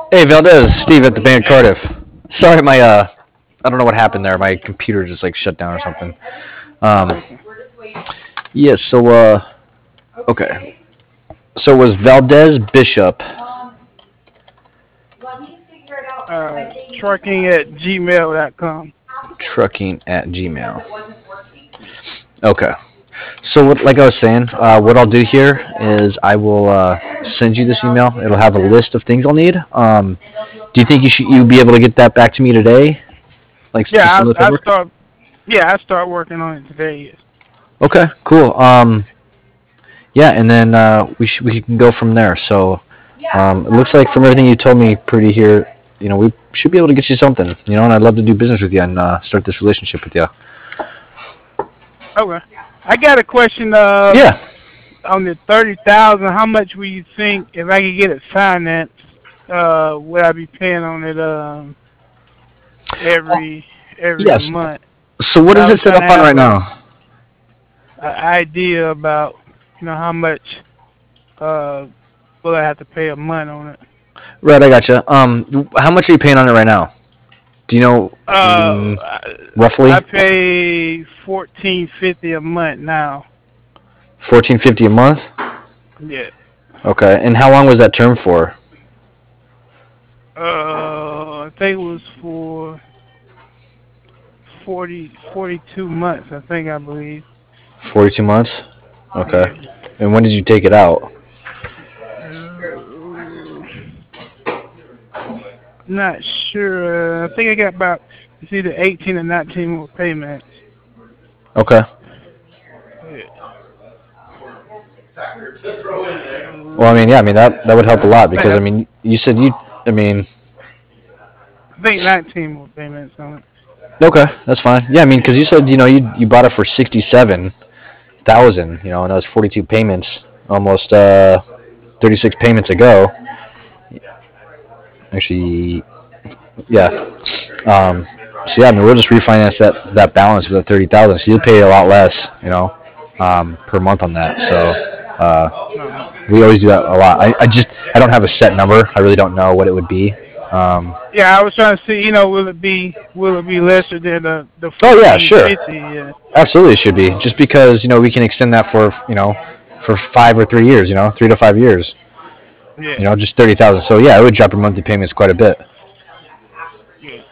Hey Valdez, Steve at the Band Cardiff. Sorry, I don't know what happened there. My computer just like shut down or something. Um, Okay. yeah. Okay. So it was Valdez Bishop Trucking at gmail.com. trucking at Gmail. Okay. So what, like I was saying, what I'll do here is I will send you this email. It'll have a list of things I'll need. Do you think you be able to get that back to me today? Like just Yeah, some of the I paperwork? start. Yeah, I start working on it today. Yes. Okay. Cool. Yeah, and then we can go from there. So it looks like from everything you told me, pretty here, we should be able to get you something. And I'd love to do business with you and start this relationship with you. Okay. I got a question. Yeah. On the 30,000, how much will you think if I could get it financed? Would I be paying on it every Yes. month? So what I is was it set trying to up on have right now? a idea about how much uh will I have to pay a month on it. Right, I gotcha. How much are you paying on it right now? Do you know Uh, I, I roughly? pay 14.50 a month now. 1450 a month. Yeah. Okay. And how long was that term for? I think it was for 42 months. I believe. 42 months. Okay. Yeah. And when did you take it out? Uh, Not sure. I think I got about it's either 18 or 19 more payments. Okay. Yeah. Well, I mean, yeah, I mean that would help a lot because I I mean, you said you. I mean, think 19 more payments on it. okay, that's fine. Yeah, I mean, because you said you bought it for 67,000. And that was 42 payments, almost 36 payments ago. Actually, yeah. Um, so yeah, I mean, we'll just refinance that balance with the 30,000. So you'll pay a lot less, per month on that. So Uh-huh. we always do that a lot. I don't have a set number. I really don't know what it would be. Um, Yeah, I was trying to see, will it be lesser than the oh yeah, sure, 1450? Yeah. absolutely it should be. Just because we can extend that for for 5 or 3 years. 3 to 5 years. Yeah. Just 30,000. So yeah, it would drop your monthly payments quite a bit. Yeah.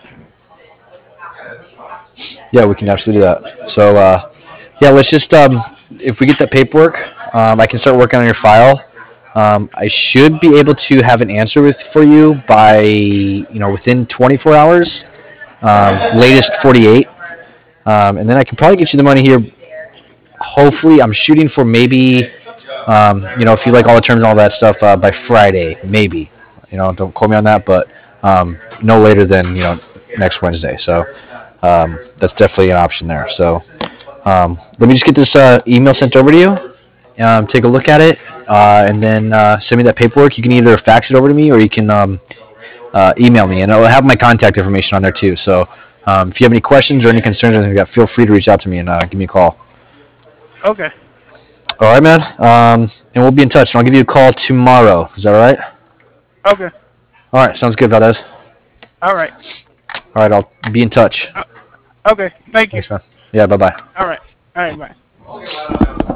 Yeah, we can absolutely do that. So yeah, let's just if we get that paperwork, I can start working on your file. I should be able to have an answer for you by within 24 hours, latest 48, and then I can probably get you the money here. Hopefully, I'm shooting for maybe if you like all the terms and all that stuff by Friday, maybe. Don't quote me on that, but no later than next Wednesday. So that's definitely an option there. So let me just get this email sent over to you. Take a look at it, and then send me that paperwork. You can either fax it over to me or you can email me, and I'll have my contact information on there too. So if you have any questions or any concerns or anything like that, feel free to reach out to me and give me a call. Okay. All right, man. And we'll be in touch. And I'll give you a call tomorrow. Is that all right? Okay. All right. Sounds good, Valdez. All right. All right. I'll be in touch. Okay. Thank you. Thanks, man. Yeah. Bye bye. All right. All right. Bye.